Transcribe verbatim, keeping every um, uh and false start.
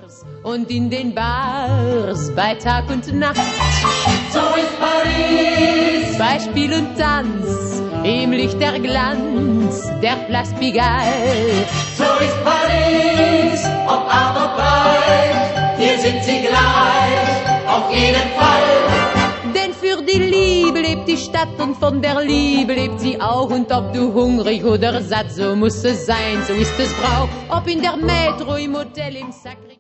Und in den Bars bei Tag und Nacht. So ist Paris. Bei Spiel und Tanz, im Licht der Glanz der Place Pigalle. So ist Paris, ob arm, ob reich, hier sind sie gleich, auf jeden Fall. Denn für die Liebe lebt die Stadt und von der Liebe lebt sie auch. Und ob du hungrig oder satt, so muss es sein, so ist es Brauch. Ob in der Metro, im Hotel, im Sacré.